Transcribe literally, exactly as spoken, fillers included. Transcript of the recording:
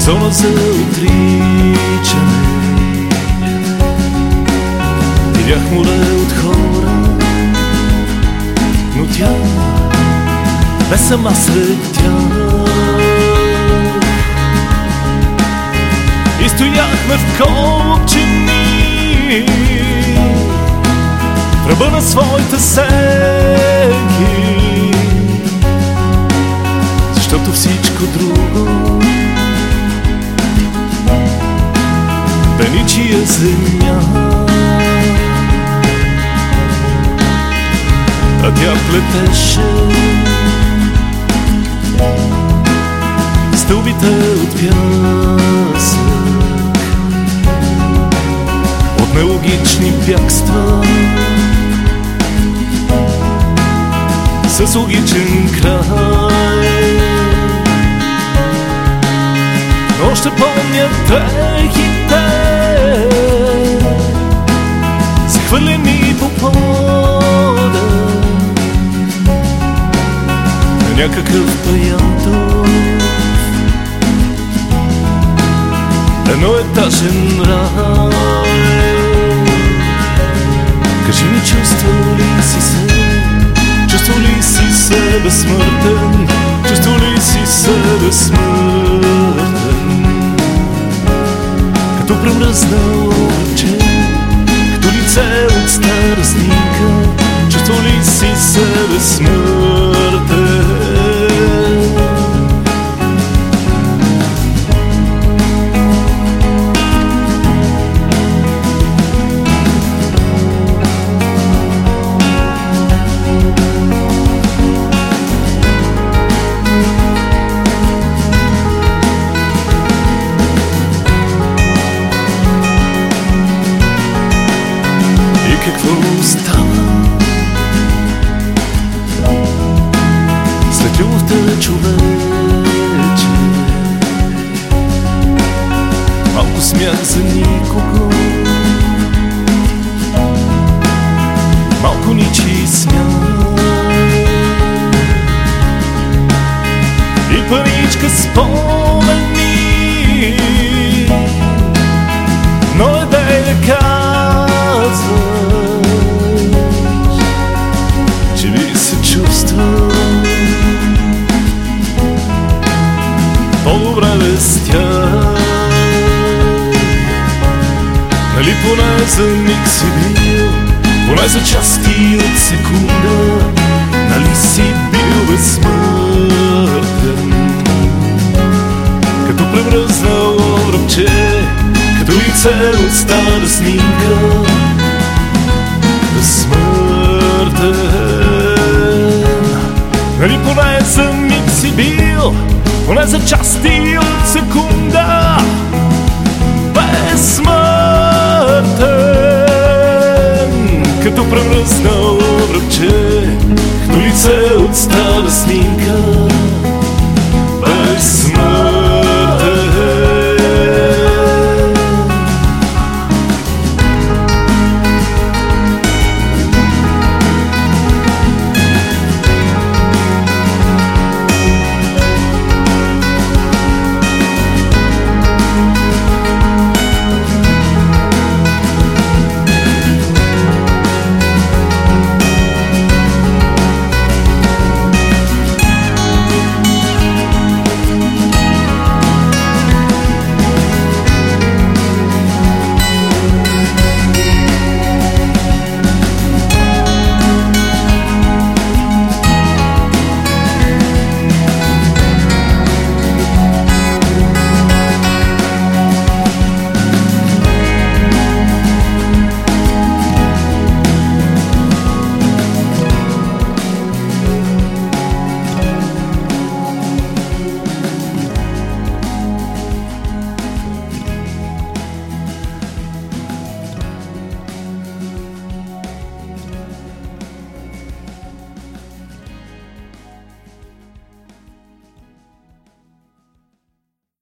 зона за отричане. Видях море от хора, но тя бе сама сред тях. И стояхме в копчени в ръба на своите сенки, защото всичко друго бе ничия земя. А тя плетеше стълбите от пясък, от нелогични бягства с логичен край. Но ще помня дрехите, захвърлени по пода на някакъв паянтов едноетажен рай. Кажи ми, чувствал ли си се, чувствал ли си се безсмъртен, чувствал ли си се безсмъртен, като премръзнало лъче, като лице от стара снимка, чувствал ли си се безсмъртен? Какво става след любовта, човече? Малко смях за никого, малко ничий смях и паричка спомени, но е да я казва, че би се чувствал по-добре без тях. Нали поне за миг си бил, поне за части от секунда, нали си бил безсмъртен, като превръзнало ръбче, като лице от стара снимка, безсмъртен. Нали поне за миг си бил, поне за части от секунда, безсмъртен, като превръзнало ръбче, като лице от стара снимка.